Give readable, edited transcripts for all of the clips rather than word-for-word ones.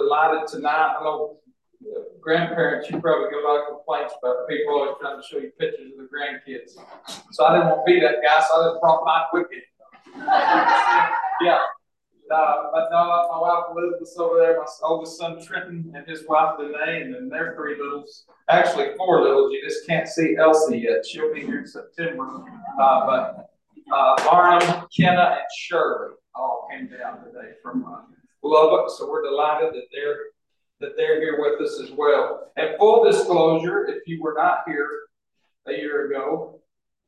delighted tonight. I know grandparents, you probably get a lot of complaints about people always trying to show you pictures of the grandkids. So I didn't want to be that guy, so I just brought mine with me. Yeah. But no, my wife Elizabeth's over there, my oldest son Trenton and his wife Danae, and then their 3 littles. Actually 4 littles. You just can't see Elsie yet. She'll be here in September. But Lauren, Kenna, and Shirley all came down today from Lubbock. So we're delighted that they're here with us as well. And full disclosure, if you were not here a year ago,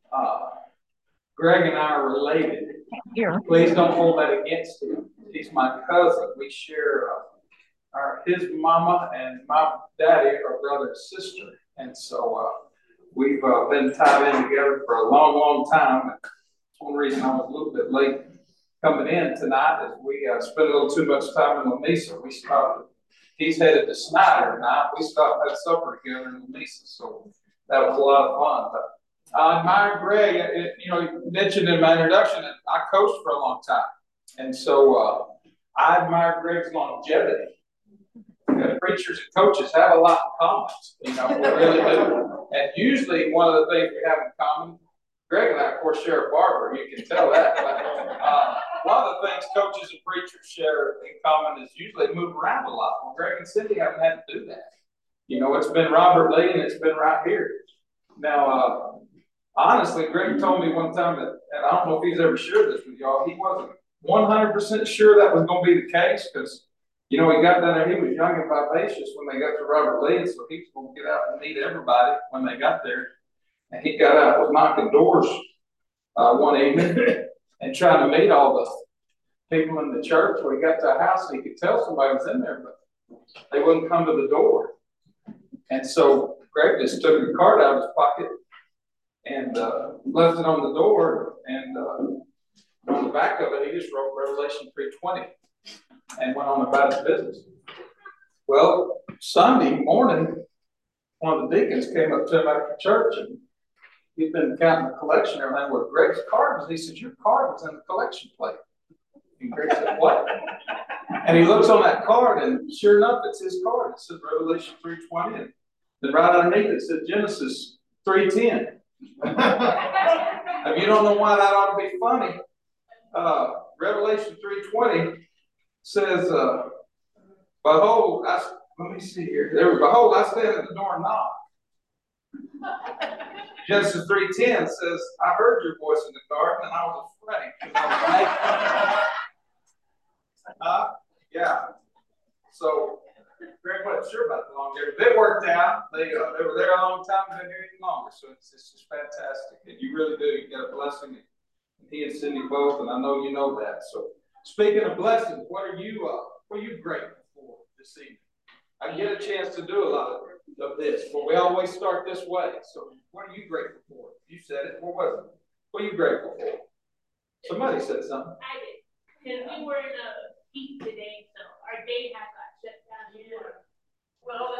Greg and I are related. Please don't hold that against him. He's my cousin. We share his mama and my daddy are brother and sister. And so we've been tied in together for a long, long time. And one reason I was a little bit late coming in tonight is we spent a little too much time in Lamesa. We stopped. He's headed to Snyder tonight. We stopped at supper together in Lamesa. So that was a lot of fun. But I admire Greg. You mentioned in my introduction that I coached for a long time. And so I admire Greg's longevity. Preachers and coaches have a lot in common. We really do. And usually one of the things we have in common, Greg and I, of course, share a barber. You can tell that. But, one of the things coaches and preachers share in common is usually move around a lot. Well, Greg and Cindy haven't had to do that. It's been Robert Lee and it's been right here. Now, honestly, Greg told me one time that, and I don't know if he's ever shared this with y'all, he wasn't 100% sure that was going to be the case because, he got down there, he was young and vivacious when they got to Robert Lee, so he was going to get out and meet everybody when they got there. And he got out, was knocking doors one evening and trying to meet all the people in the church. Where he got to a house and he could tell somebody was in there, but they wouldn't come to the door. And so Greg just took the card out of his pocket and left it on the door. And on the back of it, he just wrote Revelation 3:20 and went on about his business. Well, Sunday morning, one of the deacons came up to him after church and he'd been counting the collection and everything where Greg's card was. He said, "Your card was in the collection plate." And Greg said, "What?" And he looks on that card and sure enough, it's his card. It said Revelation 3:20 and then right underneath it said Genesis 3:10. If you don't know why that ought to be funny, Revelation 3:20 says, "Behold, let me see here. Behold, I stand at the door and knock." Genesis 3:10 says, "I heard your voice in the garden and I was afraid because I was naked." Yeah. So Greg wasn't sure about the longevity. It worked out. They were there a long time, been here any longer. So it's just fantastic. And you really do. You got a blessing. He and Cindy both, and I know you know that. So speaking of blessings, what are you grateful for this evening? I get a chance to do a lot of this, but we always start this way. So what are you grateful for? You said it. What was it? What are you grateful for? Somebody said something. I did. Because we were in a heat today, so our day had got shut down here. Well,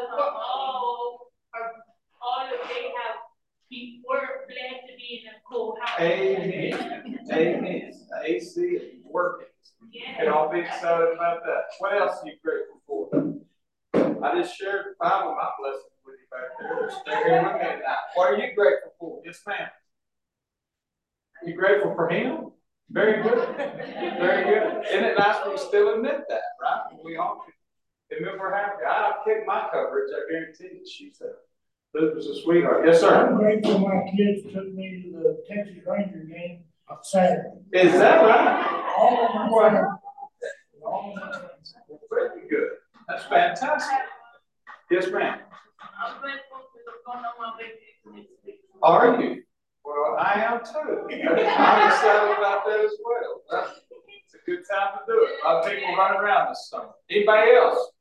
all the day have we're glad to be in a cool house. Amen. Amen. AC is working. Yeah. Can all be excited about that. What else are you grateful for? I just shared 5 of my blessings with you back there. They're here with me now. What are you grateful for? Yes, ma'am. Are you grateful for him? Very good. Very good. Isn't it nice when you still admit that, right? We all admit we're happy. I'd kick my coverage, I guarantee you. She said, "This was a sweetheart." Yes, sir. I'm grateful my kids took me to the Texas Ranger game on Saturday. Is that right? All of my friends. Very good. That's fantastic. Yes, ma'am. I'm grateful for going on my vacation this week. Are you? Well, I am too. I'm excited about that as well. It's a good time to do it. A lot of people run around this summer. Anybody else?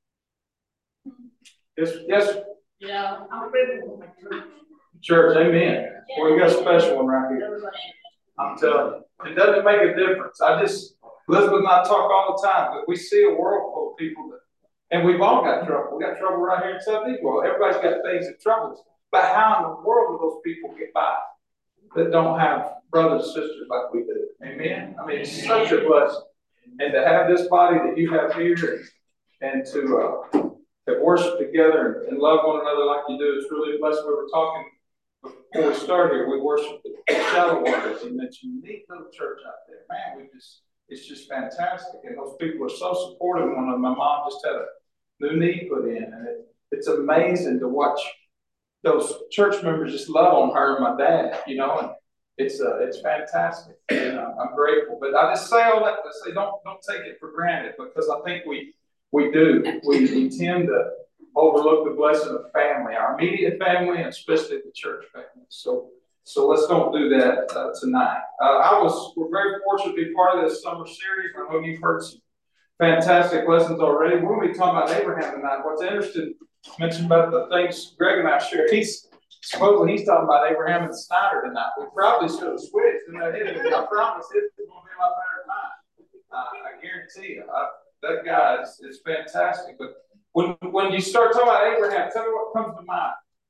Yes. Yeah, I'm grateful for my church. Church, amen. Well, you got a special one right here. I'm telling you. It doesn't make a difference. Elizabeth and I talk all the time, but we see a world full of people and we've all got trouble. We got trouble right here in South East. Well, everybody's got things that trouble us. But how in the world do those people get by that don't have brothers and sisters like we do? Amen? I mean, it's such a blessing. And to have this body that you have here, and to have worshiped together and love one another like you do. It's really a blessing. We were talking before we started here. We worshiped at Shallow Waters. You mentioned a neat little church out there. Man, it's just fantastic. And those people are so supportive. One of my mom just had a new knee put in, and it's amazing to watch those church members just love on her and my dad, you know, and it's fantastic, and I'm grateful. But I just say all that to say don't take it for granted, because I think we do. We tend to overlook the blessing of family, our immediate family, and especially the church family. So let's don't do that tonight. We're very fortunate to be part of this summer series. I know you've heard some fantastic lessons already. We're going to be talking about Abraham tonight. What's interesting, mentioned about the things Greg and I share. Supposedly he's talking about Abraham and Snyder tonight. We probably should have switched, and I promise his is going to be a lot better than mine. I guarantee you. That guy is fantastic. But when you start talking about Abraham, tell me what comes to mind.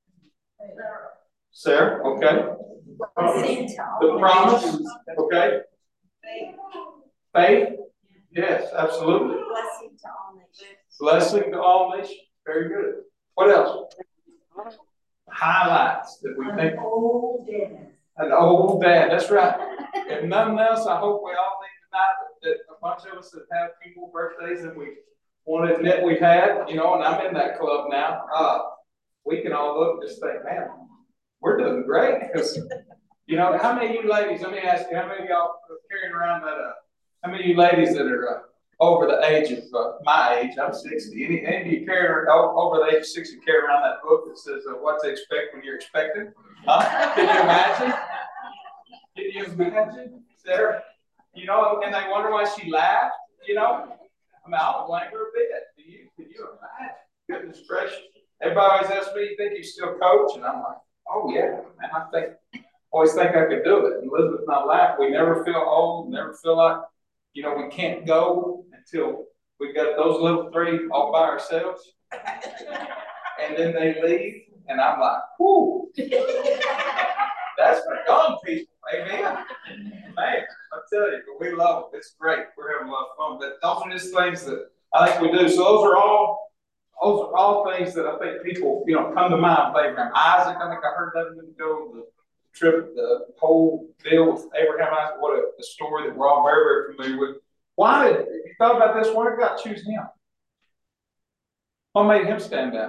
Sarah, okay. The promise, okay. Faith, yes, absolutely. Blessing to all nations. Blessing to all nations. Very good. What else? Highlights that we think. An old dad. That's right. If nothing else, I hope we all think tonight that a bunch of us that have a few more birthdays than we want to admit we've had, you know, and I'm in that club now. We can all look and just think, man, we're doing great. Because, you know, how many of you ladies, let me ask you, how many of y'all are carrying around that, how many of you ladies that are over the age of my age, I'm 60, any of you carry over the age of 60 carry around that book that says what to expect when you're expecting? Huh? Can you imagine? Can you imagine, Sarah? You know, and they wonder why she laughed, you know? I mean, I don't blame her a bit. Can you imagine? Goodness gracious. Everybody always asks me, you think you still coach? And I'm like, oh, yeah, man, always think I could do it. And Elizabeth and I laugh. We never feel old, never feel like, you know, we can't go until we got those little three all by ourselves. And then they leave, and I'm like, whoo. That's for young people. Amen. Man, I tell you, we love it. It's great. We're having a lot of fun. But those are just things that I think we do. So those are all things that I think people, you know, come to mind with Abraham. Isaac, I think I heard that a minute ago. The trip, the whole deal with Abraham, Isaac, what a story that we're all very, very familiar with. If you thought about this, why did God choose him? What made him stand out?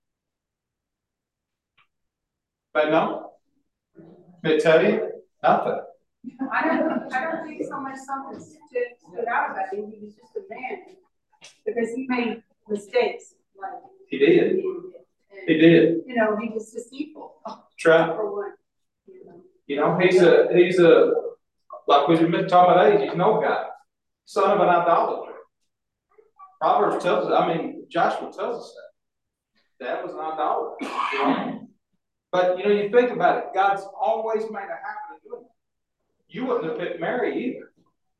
But no? May I tell you? Nothing. I don't think so much something stood out about him. He was just a man. Because he made mistakes. Like he did. He did. You know, he was deceitful. Try. For one. You know, he's a like we've been talking about age, he's no guy. Son of an idolater. Proverbs tells us, Joshua tells us that. Dad was an idolater. You know? But, you know, you think about it, God's always made a habit of doing it. You wouldn't have picked Mary either.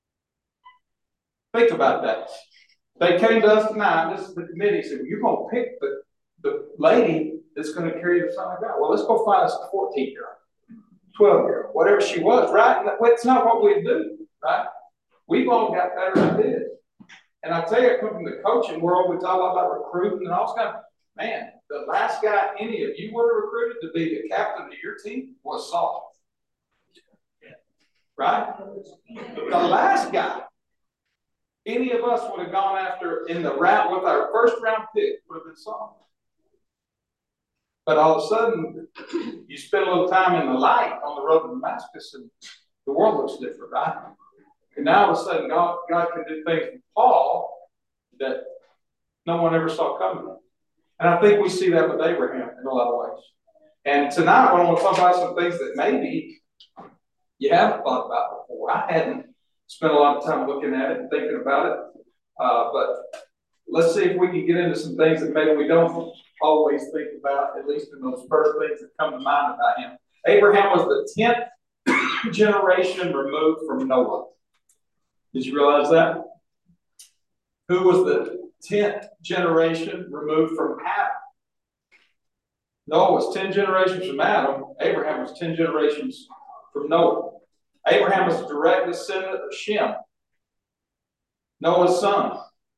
Think about that. They came to us tonight, this is the committee, said, well, you're going to pick the lady that's going to carry the Son of God. Well, let's go find us a 14-year-old, 12-year-old, whatever she was, right? That's not what we do, right? We've all got better ideas. And I tell you, I come from the coaching world, we talk a lot about recruiting and all this kind of, man, the last guy any of you were recruited to be the captain of your team was Saul. Right? The last guy any of us would have gone after in the round with our first round pick would have been Saul. But all of a sudden, you spend a little time in the light on the road to Damascus and the world looks different, right? And now all of a sudden, God can do things with Paul that no one ever saw coming. And I think we see that with Abraham in a lot of ways. And tonight, I want to talk about some things that maybe you haven't thought about before. I hadn't spent a lot of time looking at it and thinking about it. But let's see if we can get into some things that maybe we don't always think about, at least in those first things that come to mind about him. Abraham was the 10th generation removed from Noah. Did you realize that? Who was the 10th generation removed from Adam? Noah was 10 generations from Adam. Abraham was 10 generations from Noah. Abraham was a direct descendant of Shem, Noah's son.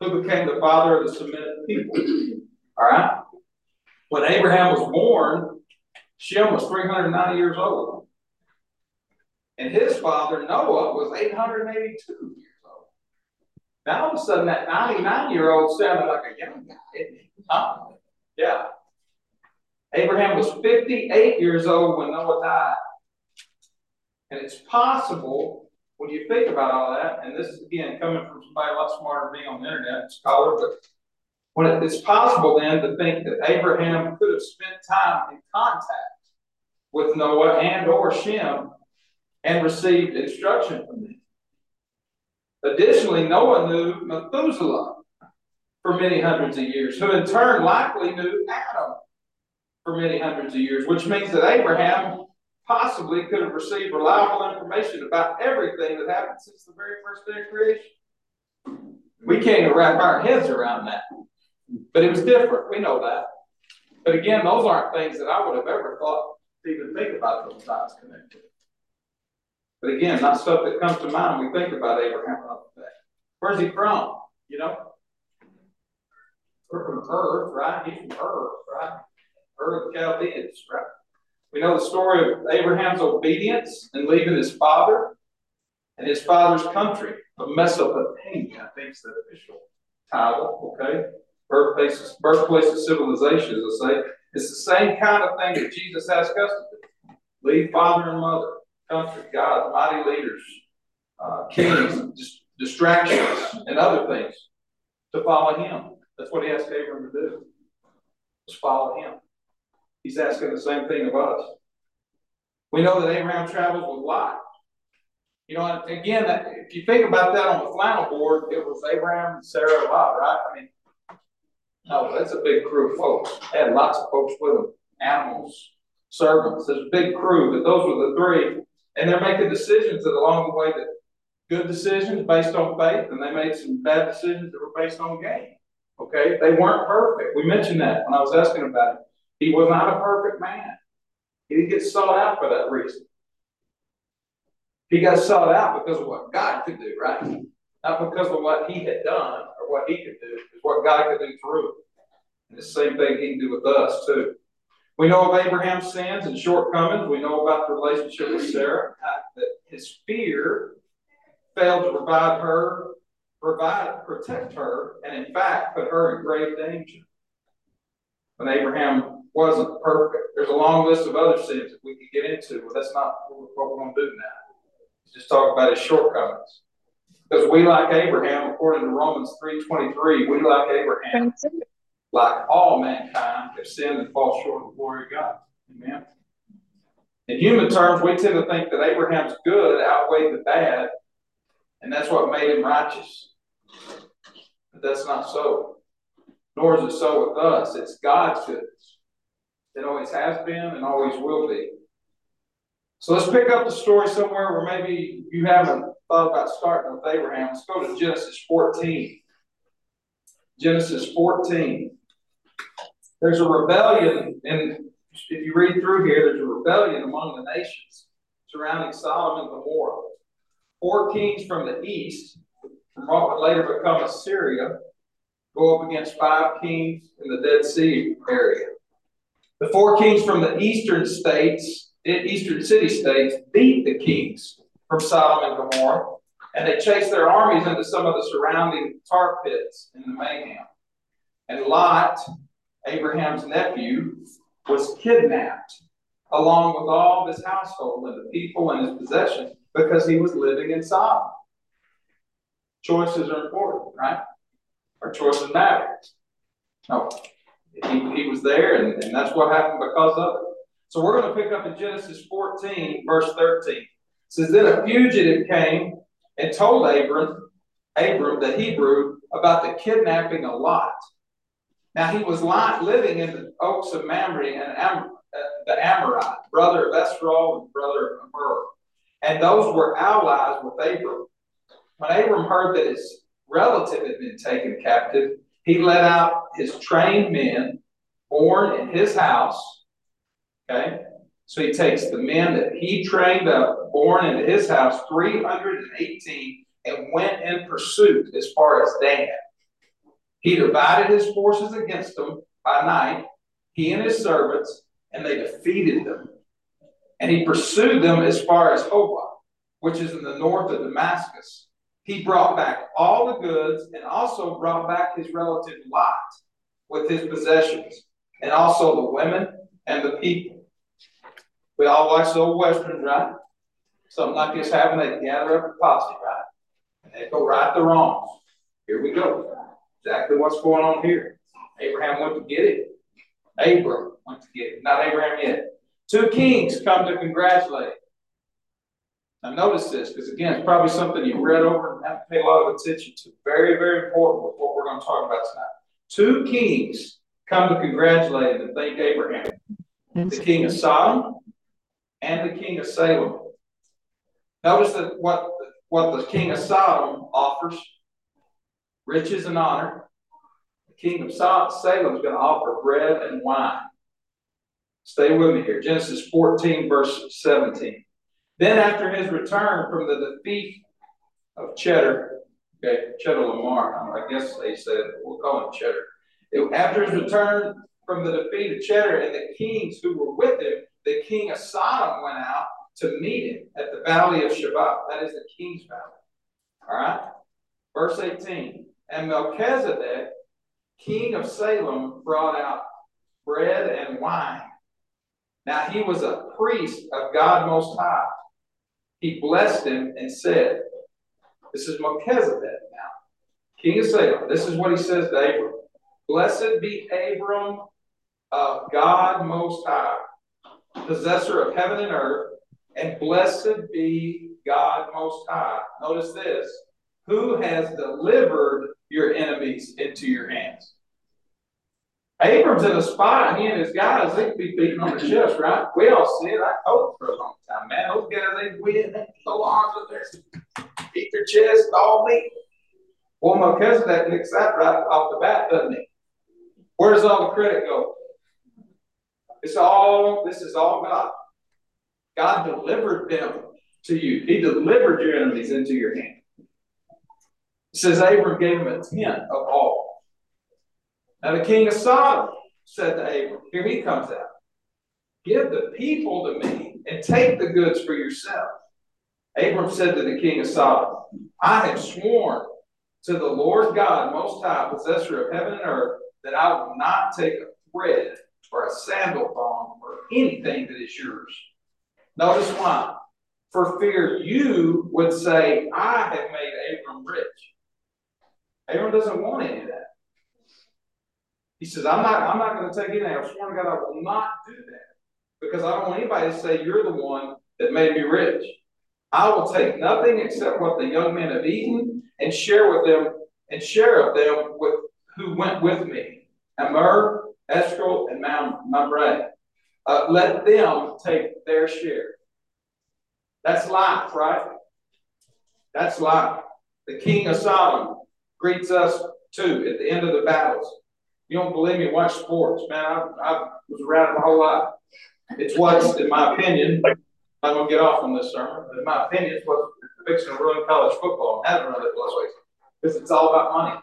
who became the father of the Semitic people. All right? When Abraham was born, Shem was 390 years old. And his father, Noah, was 882 years old. Now, all of a sudden, that 99-year-old sounded like a young guy, didn't he? Huh? Yeah. Abraham was 58 years old when Noah died. And it's possible, when you think about all that, and this is, again, coming from somebody a lot smarter than me on the internet, scholar, but it's possible then to think that Abraham could have spent time in contact with Noah and or Shem and received instruction from them. Additionally, Noah knew Methuselah for many hundreds of years, who in turn likely knew Adam for many hundreds of years, which means that Abraham possibly could have received reliable information about everything that happened since the very first day of creation. We can't even wrap our heads around that. But it was different. We know that. But again, those aren't things that I would have ever thought to even think about those dots connected. But again, not stuff that comes to mind when we think about Abraham. Where's he from? You know? We're from Earth, right? He's from Earth, right? Earth of Chaldeans, right? We know the story of Abraham's obedience in leaving his father and his father's country of Mesopotamia, I think is the official title, okay? Birthplace of civilization, as I say. It's the same kind of thing that Jesus asked us to do. Leave father and mother, country, God, mighty leaders, kings, distractions, and other things to follow him. That's what he asked Abraham to do. Just follow him. He's asking the same thing of us. We know that Abraham travels with Lot. You know, again, if you think about that on the flannel board, it was Abraham and Sarah and Lot, right? I mean, no, that's a big crew of folks. They had lots of folks with them. Animals, servants. There's a big crew, but those were the three. And they're making decisions that along the way that good decisions based on faith, and they made some bad decisions that were based on gain. Okay? They weren't perfect. We mentioned that when I was asking about it. He was not a perfect man. He didn't get sought out for that reason. He got sought out because of what God could do, right? Not because of what he had done or what he could do. It's what God could do through him. And the same thing he can do with us, too. We know of Abraham's sins and shortcomings. We know about the relationship with Sarah, that his fear failed to protect her, and in fact, put her in grave danger. When Abraham wasn't perfect. There's a long list of other sins that we could get into, but that's not what we're going to do now. Let's just talk about his shortcomings. Because we, like Abraham, according to Romans 3:23, we, like Abraham, like all mankind, have sinned and fall short of the glory of God. Amen. In human terms, we tend to think that Abraham's good outweighed the bad, and that's what made him righteous. But that's not so. Nor is it so with us. It's God's goodness. It always has been and always will be. So let's pick up the story somewhere where maybe you haven't thought about starting with Abraham. Let's go to Genesis 14. Genesis 14. There's a rebellion, and if you read through here, there's a rebellion among the nations surrounding Sodom and Gomorrah. 4 kings from the east, from what would later become Assyria, go up against 5 kings in the Dead Sea area. The 4 kings from the eastern city-states, beat the kings from Sodom and Gomorrah, and they chased their armies into some of the surrounding tar pits in the mayhem. And Lot, Abraham's nephew, was kidnapped, along with all of his household and the people and his possessions, because he was living in Sodom. Choices are important, right? Our choices matter. No, he was there, and that's what happened because of it. So we're going to pick up in Genesis 14, verse 13. It says, then a fugitive came and told Abram, the Hebrew, about the kidnapping of Lot. Now he was living in the oaks of Mamre and the Amorite, brother of Esau and brother of Hur. And those were allies with Abram. When Abram heard that his relative had been taken captive, he led out his trained men born in his house. Okay? So he takes the men that he trained up, born into his house, 318, and went in pursuit as far as Dan. He divided his forces against them by night, he and his servants, and they defeated them. And he pursued them as far as Hobah, which is in the north of Damascus. He brought back all the goods and also brought back his relative Lot with his possessions, and also the women and the people. We all watch the old westerns, right? Something like this happened, they gather up a posse, right? And they go right the wrongs. Here we go. Exactly what's going on here. Abraham went to get it. Abram went to get it. Not Abraham yet. 2 kings come to congratulate him. Now notice this, because again, it's probably something you read over and have to pay a lot of attention to. Very, very important with what we're going to talk about tonight. 2 kings come to congratulate him and thank Abraham. The king of Sodom and the king of Salem. Notice that what the king of Sodom offers, riches and honor. The king of Salem is going to offer bread and wine. Stay with me here. Genesis 14, verse 17. Then after his return from the defeat of Chedorlaomer, I guess they said, we'll call him Cheddar. After his return from the defeat of Cheddar and the kings who were with him, the king of Sodom went out to meet him at the valley of Shavah. That is the king's valley. All right? Verse 18. And Melchizedek, king of Salem, brought out bread and wine. Now he was a priest of God Most High. He blessed him and said, this is Melchizedek now, king of Salem. This is what he says to Abram. Blessed be Abram of God Most High, possessor of heaven and earth, and blessed be God Most High. Notice this, who has delivered your enemies into your hands. Abram's in a spot, and he and his guys, they could be beating on the chest, right? We all see it. I told it for a long time, man. Those guys, they win. They go arms with their, beat their chest, all meat. Well, Melchizedek nicks that right off the bat, doesn't he? Where does all the credit go? This is all God. God delivered them to you. He delivered your enemies into your hand. It says Abram gave him a tenth of all. Now the king of Sodom said to Abram, here he comes out. Give the people to me and take the goods for yourself. Abram said to the king of Sodom, I have sworn to the Lord God Most High, possessor of heaven and earth, that I will not take a thread or a sandal thong or anything that is yours. Notice why. For fear you would say, I have made Abram rich. Abram doesn't want any of that. He says, I'm not going to take anything. I've sworn to God I will not do that. Because I don't want anybody to say you're the one that made me rich. I will take nothing except what the young men have eaten and share of them with who went with me. Amr, Eshcol, and Mamre. Let them take their share. That's life, right? That's life. The king of Sodom greets us too at the end of the battles. You don't believe me? Watch sports, man. I was around it my whole life. It's what's, in my opinion, I'm going to get off on this sermon, but in my opinion, it's what's fixing to ruin college football. It has run it those ways. Because it's all about money.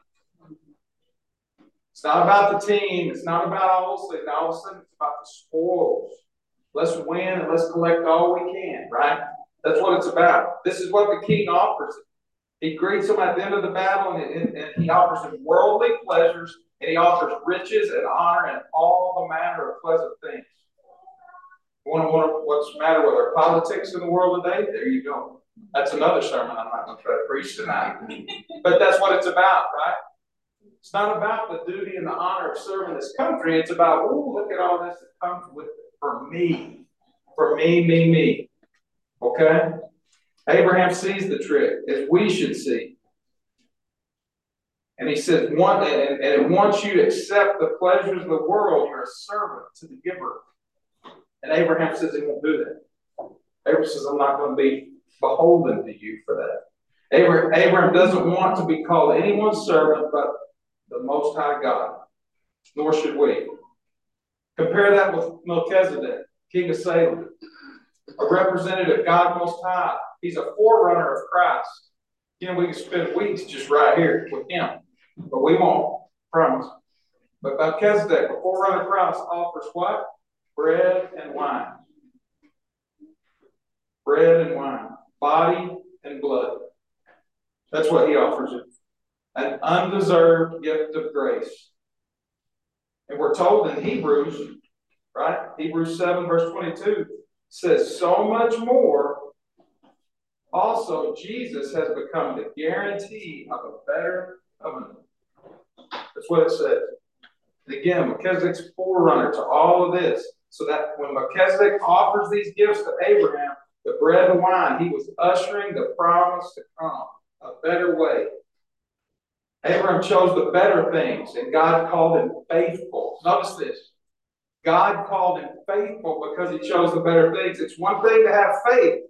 It's not about the team. It's not about all those things. All of a sudden, it's about the spoils. Let's win and let's collect all we can, right? That's what it's about. This is what the king offers. He greets them at the end of the battle, and he offers them worldly pleasures, and he offers riches and honor and all the manner of pleasant things. You want to wonder what's the matter with our politics in the world today? There you go. That's another sermon I'm not going to try to preach tonight. But that's what it's about, right? It's not about the duty and the honor of serving this country. It's about, oh, look at all this that comes with it for me. For me. Okay? Abraham sees the trick, as we should see. And he says, and it wants you to accept the pleasures of the world. You're a servant to the giver. And Abraham says he won't do that. Abraham says, I'm not going to be beholden to you for that. Abraham doesn't want to be called anyone's servant but the Most High God. Nor should we. Compare that with Melchizedek, king of Salem, a representative of God Most High. He's a forerunner of Christ. You know, we can spend weeks just right here with him, but we won't. promise. But Melchizedek, the forerunner promise, offers what? Bread and wine. Bread and wine. Body and blood. That's what he offers it. An undeserved gift of grace. And we're told in Hebrews, right? Hebrews 7 verse 22 says, so much more, also Jesus has become the guarantee of a better covenant. That's what it says. And again, Melchizedek's forerunner to all of this. So that when Melchizedek offers these gifts to Abraham, the bread and wine, he was ushering the promise to come, a better way. Abraham chose the better things, and God called him faithful. Notice this. God called him faithful because he chose the better things. It's one thing to have faith.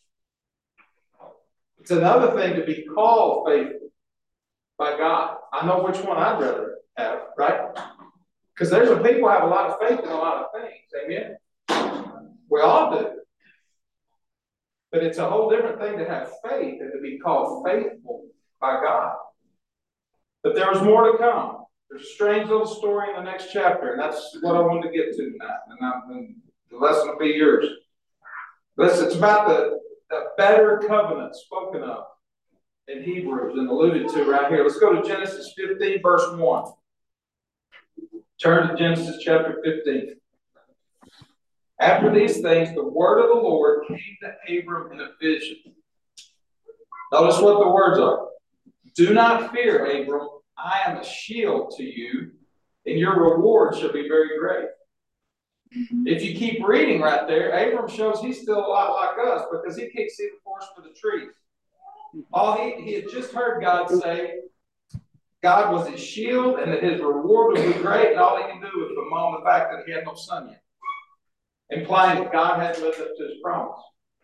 It's another thing to be called faithful by God. I know which one I'd rather have, right? Because there's some people who have a lot of faith in a lot of things. Amen? We all do. But it's a whole different thing to have faith and to be called faithful by God. But there was more to come. There's a strange little story in the next chapter, and that's what I wanted to get to tonight. And the lesson will be yours. Listen, it's about the better covenant spoken of in Hebrews and alluded to right here. Let's go to Genesis 15, verse 1. Turn to Genesis chapter 15. After these things, the word of the Lord came to Abram in a vision. Notice what the words are. Do not fear, Abram. I am a shield to you, and your reward shall be very great. If you keep reading right there, Abram shows he's still a lot like us because he can't see the forest for the trees. He had just heard God say God was his shield and that his reward would be great, and all he can do is bemoan the fact that he had no son yet, implying that God hadn't lived up to his promise.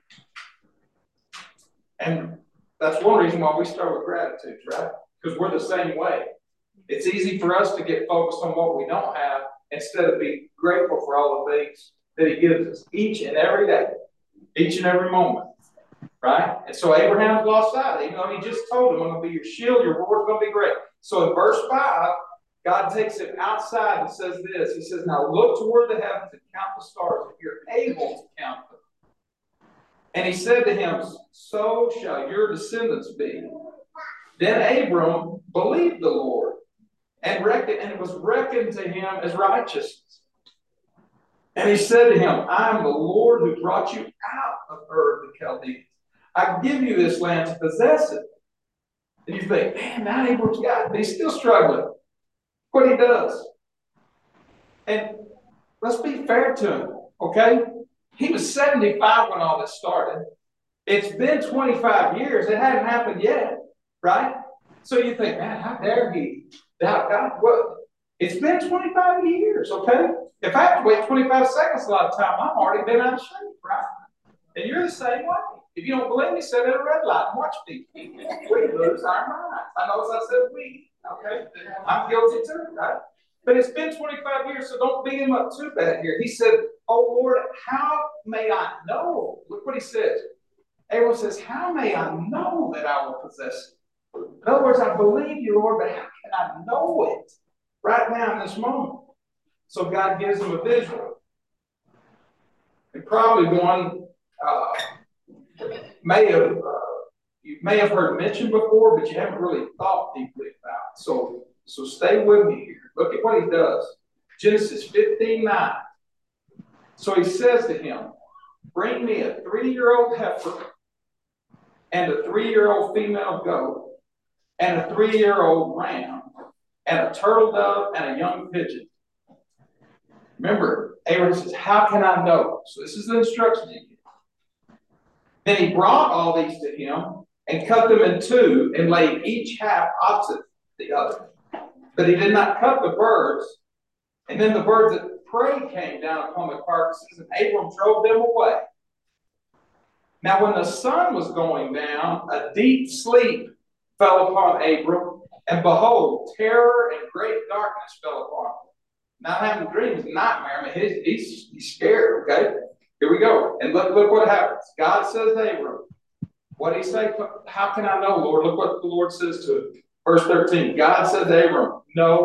And that's one reason why we start with gratitude, right? Because we're the same way. It's easy for us to get focused on what we don't have instead of being grateful for all the things that he gives us each and every day, each and every moment, right? And so Abraham's lost sight. Even though he just told him, I'm going to be your shield, your reward's going to be great. So in verse 5, God takes him outside and says this. He says, now look toward the heavens and count the stars if you're able to count them. And he said to him, so shall your descendants be. Then Abram believed the Lord, and it was reckoned to him as righteousness. And he said to him, I am the Lord who brought you out of Ur of the Chaldeans. I give you this land to possess it. And you think, man, that Abram's got it, but he's still struggling. What he does. And let's be fair to him, okay? He was 75 when all this started. It's been 25 years. It hadn't happened yet. Right? So you think, man, how dare he doubt God? Well, it's been 25 years, okay? If I have to wait 25 seconds a lot of time, I've already been out of shape, right? And you're the same way. If you don't believe me, sit at a red light and watch people. We lose our minds. I know as I said we, okay? I'm guilty too, right? But it's been 25 years, so don't beat him up too bad here. He said, oh, Lord, how may I know? Look what he says. Abram says, how may I know that I will possess it? In other words, I believe you, Lord, but how can I know it right now in this moment? So God gives him a vision. And probably one you may have heard mentioned before, but you haven't really thought deeply about. So stay with me here. Look at what he does. Genesis 15:9. So he says to him, bring me a 3-year-old heifer and a 3-year-old female goat, and a 3-year-old ram, and a turtle dove, and a young pigeon. Remember, Abraham says, how can I know? So this is the instruction he gives. Then he brought all these to him, and cut them in two, and laid each half opposite the other. But he did not cut the birds. And then the birds of prey came down upon the carcasses, and Abram drove them away. Now when the sun was going down, a deep sleep fell upon Abram, and behold, terror and great darkness fell upon him. Not having a dream is a nightmare. I mean, he's scared, okay? Here we go. And look what happens. God says to Abram, what did he say? How can I know, Lord? Look what the Lord says to him. Verse 13, God says to Abram, know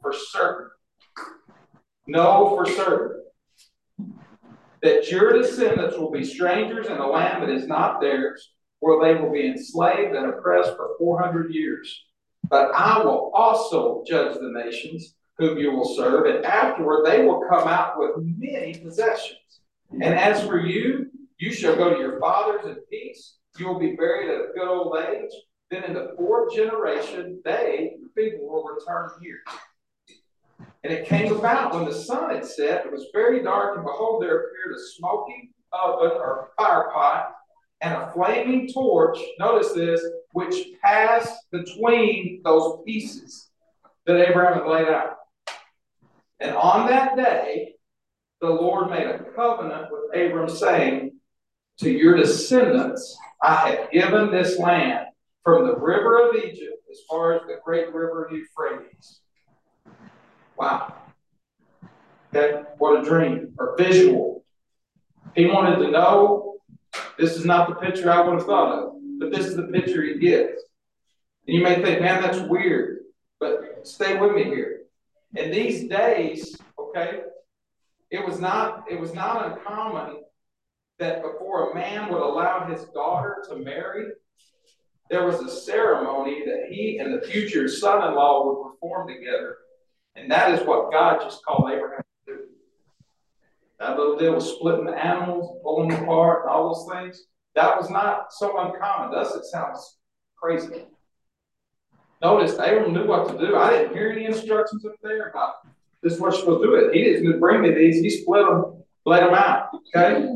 for certain, know for certain, that your descendants will be strangers in a land that is not theirs, where they will be enslaved and oppressed for 400 years. But I will also judge the nations whom you will serve, and afterward they will come out with many possessions. And as for you, you shall go to your fathers in peace. You will be buried at a good old age. Then in the fourth generation, they, the people, will return here. And it came about when the sun had set, it was very dark, and behold, there appeared a smoking oven or fire pot and a flaming torch, notice this, which passed between those pieces that Abraham had laid out. And on that day, the Lord made a covenant with Abram, saying, to your descendants, I have given this land from the river of Egypt as far as the great river Euphrates. Wow. Okay, what a dream or visual. He wanted to know, this is not the picture I would have thought of, but this is the picture he gives. And you may think, man, that's weird, but stay with me here. In these days, okay, it was not uncommon that before a man would allow his daughter to marry, there was a ceremony that he and the future son-in-law would perform together. And that is what God just called Abraham to do. That little deal with splitting the animals, pulling them apart, and all those things, that was not so uncommon. Thus, it sounds crazy. Notice, Abram knew what to do. I didn't hear any instructions up there about this is what you're supposed to do it. He didn't bring me these. He split them, laid them out. Okay?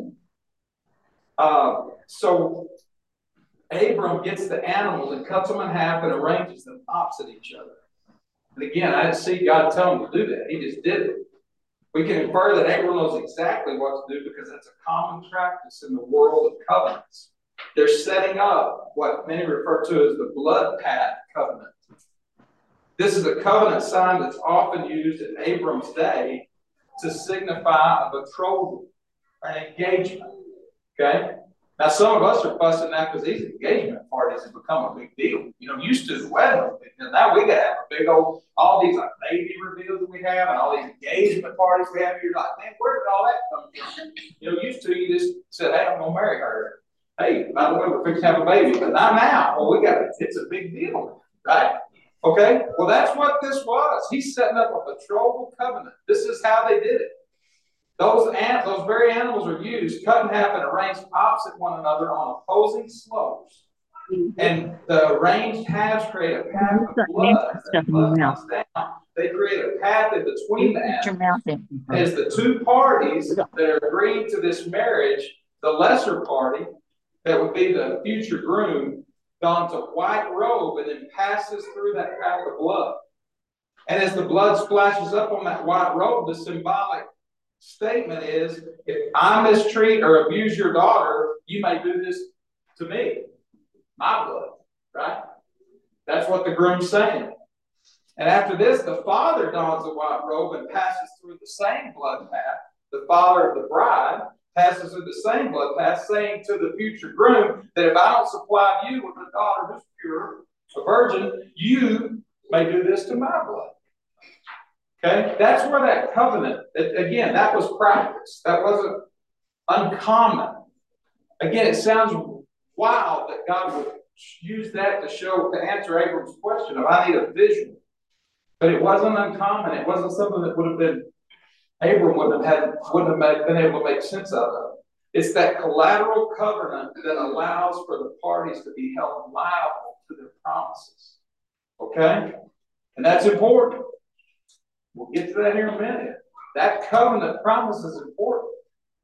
So Abram gets the animals and cuts them in half and arranges them opposite each other. And again, I didn't see God tell him to do that. He just did it. We can infer that Abram knows exactly what to do because that's a common practice in the world of covenants. They're setting up what many refer to as the blood path covenant. This is a covenant sign that's often used in Abram's day to signify a betrothal, an engagement. Okay? Now, some of us are fussing now because these engagement parties have become a big deal. You know, used to the wedding, and now we got to have a big old, all these like baby reveals that we have and all these engagement parties we have. You're like, man, where did all that come from? You know, used to you just said, hey, I'm going to marry her. Hey, by the way, we're fixing to have a baby. But not now. Well, we got it. It's a big deal, right? Okay? Well, that's what this was. He's setting up a betrothal covenant. This is how they did it. Those very animals are used, cut in half and arranged opposite one another on opposing slopes. And the arranged halves create a path of blood. As blood comes down, they create a path in between the animals. As the two parties that are agreeing to this marriage, the lesser party, that would be the future groom, dons a white robe and then passes through that path of blood. And as the blood splashes up on that white robe, the symbolic statement is, if I mistreat or abuse your daughter, you may do this to me. My blood, right? That's what the groom's saying. And after this, the father dons a white robe and passes through the same blood path. The father of the bride passes through the same blood path, saying to the future groom that if I don't supply you with a daughter who's pure, a virgin, you may do this to my blood. Okay, that's where that covenant, again, that was practice. That wasn't uncommon. Again, it sounds wild that God would use that to answer Abram's question of I need a visual. But it wasn't uncommon. It wasn't something that would have been, Abram wouldn't have been able to make sense out of. It's that collateral covenant that allows for the parties to be held liable to their promises. Okay? And that's important. We'll get to that here in a minute. That covenant promise is important.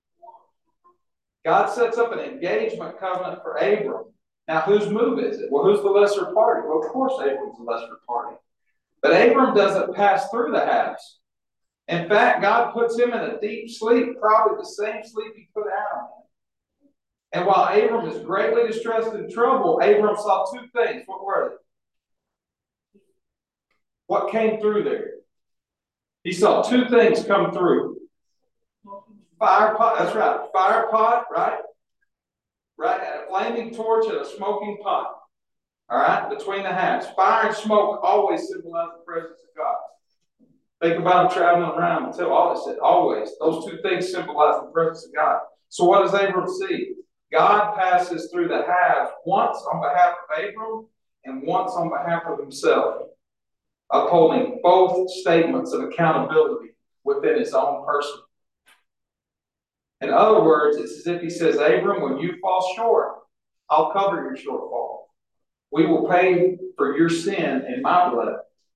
God sets up an engagement covenant for Abram. Now, whose move is it? Well, who's the lesser party? Well, of course, Abram's the lesser party. But Abram doesn't pass through the house. In fact, God puts him in a deep sleep, probably the same sleep he put Adam in. And while Abram is greatly distressed and troubled, Abram saw two things. What were they? What came through there? He saw two things come through. Fire pot, that's right. Fire pot, right? Right, and a flaming torch and a smoking pot. All right, between the halves. Fire and smoke always symbolize the presence of God. Think about him traveling around until always said, always. Those two things symbolize the presence of God. So what does Abram see? God passes through the halves once on behalf of Abram and once on behalf of himself, upholding both statements of accountability within his own person. In other words, it's as if he says, Abram, when you fall short, I'll cover your shortfall. We will pay for your sin in my blood.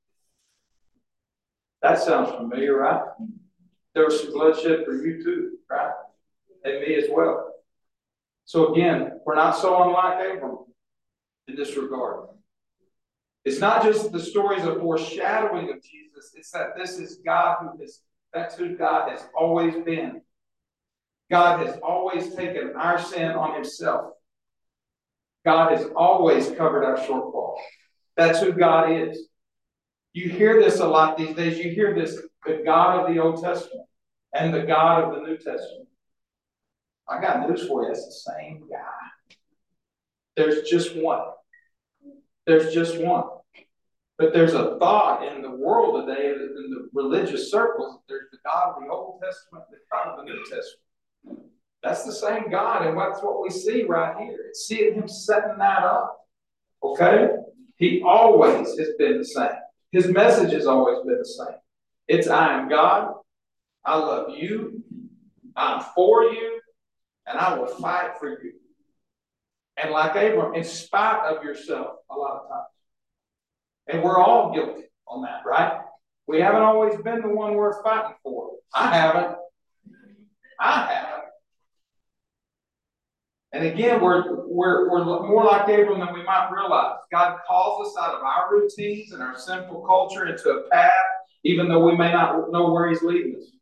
That sounds familiar, right? There was some bloodshed for you too, right? And me as well. So again, we're not so unlike Abram in this regard. It's not just the stories of foreshadowing of Jesus, it's that this is God that's who God has always been. God has always taken our sin on himself. God has always covered our shortfall. That's who God is. You hear this a lot these days. You hear this, the God of the Old Testament and the God of the New Testament. I got news for you. It's the same guy. There's just one. There's just one. But there's a thought in the world today, in the religious circles, there's the God of the Old Testament and the God of the New Testament. That's the same God, and that's what we see right here. It's seeing him setting that up. Okay? He always has been the same. His message has always been the same. It's, I am God, I love you, I'm for you, and I will fight for you. And like Abram, in spite of yourself, a lot of times. And we're all guilty on that, right? We haven't always been the one worth fighting for. I haven't. And again, we're more like Abram than we might realize. God calls us out of our routines and our sinful culture into a path, even though we may not know where he's leading us.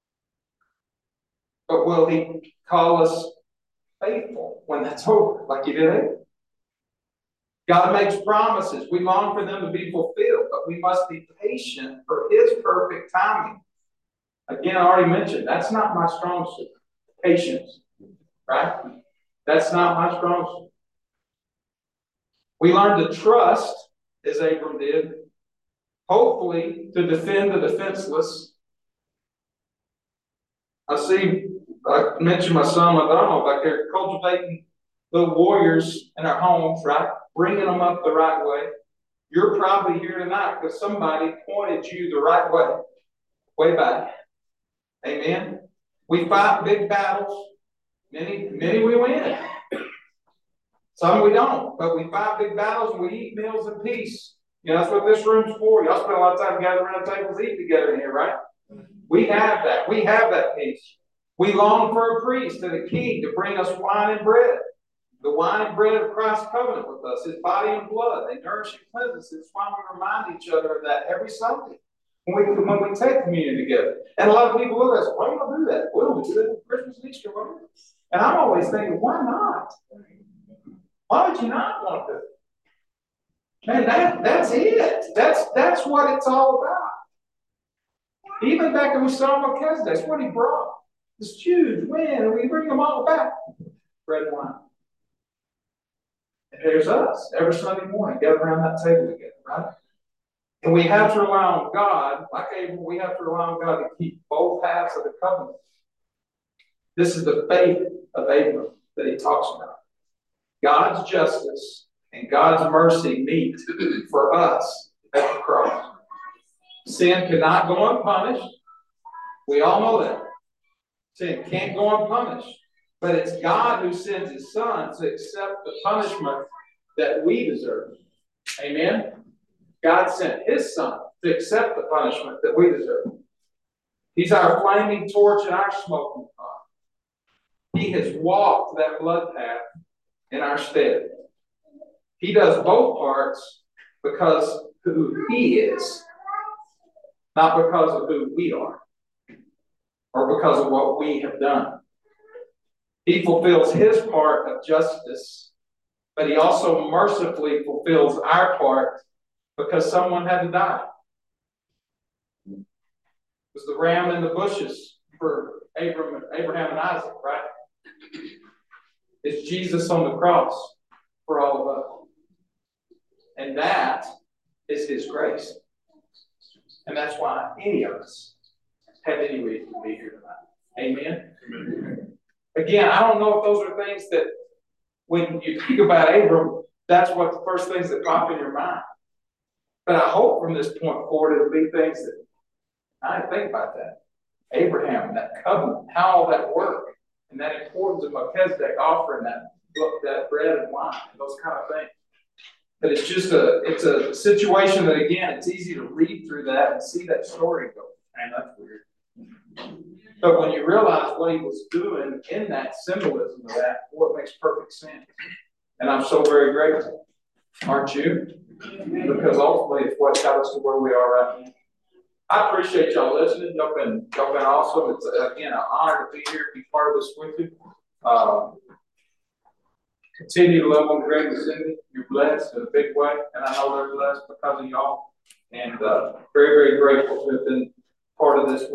But will he call us faithful when that's over, like he did Abram? God makes promises. We long for them to be fulfilled, but we must be patient for his perfect timing. Again, I already mentioned, that's not my strong suit. Patience, right? That's not my strong suit. We learn to trust, as Abram did, hopefully to defend the defenseless. I mentioned my son McDonald back there cultivating little warriors in our homes, right? Bringing them up the right way. You're probably here tonight because somebody pointed you the right way back. Amen. We fight big battles. Many we win. Some we don't, but we fight big battles and we eat meals in peace. You know, that's what this room's for. Y'all spend a lot of time gathering around tables eating together in here, right? We have that. We have that peace. We long for a priest and a king to bring us wine and bread. The wine and bread of Christ's covenant with us, his body and blood. They nourish and cleanse us. It's why we remind each other of that every Sunday when we take communion together. And a lot of people look at us, why don't you do that? We don't do that for Christmas and Easter, why? And I'm always thinking, why not? Why would you not want to? Man, that's it. That's what it's all about. Even back when we saw Melchizedek, that's what he brought. This huge wind, and we bring them all back. Bread and wine. And there's us every Sunday morning, gather around that table together, right? And we have to rely on God, like Abram, we have to rely on God to keep both halves of the covenant. This is the faith of Abram that he talks about. God's justice and God's mercy meet for us at the cross. Sin cannot go unpunished. We all know that. Sin can't go unpunished. But it's God who sends his son to accept the punishment that we deserve. Amen? God sent his son to accept the punishment that we deserve. He's our flaming torch and our smoking pot. He has walked that blood path in our stead. He does both parts because of who he is, not because of who we are or because of what we have done. He fulfills his part of justice, but he also mercifully fulfills our part because someone had to die. It was the ram in the bushes for Abraham and Isaac, right? It's Jesus on the cross for all of us. And that is his grace. And that's why any of us have any reason to be here tonight. Amen? Amen. Again, I don't know if those are things that, when you think about Abram, that's what the first things that pop in your mind. But I hope from this point forward, it'll be things that I didn't think about that. Abraham, that covenant, how all that worked, and that importance of Melchizedek offering that bread and wine, and those kind of things. But it's just it's a situation that, again, it's easy to read through that and see that story go, man, that's weird. But when you realize what he was doing in that symbolism of that, what makes perfect sense. And I'm so very grateful. Aren't you? Because ultimately it's what got us to where we are right now. I appreciate y'all listening. Y'all been awesome. It's again an honor to be here, be part of this with you. Continue to love on Greg and Cindy. You're blessed in a big way, and I know they're blessed because of y'all. And very, very grateful to have been part of this.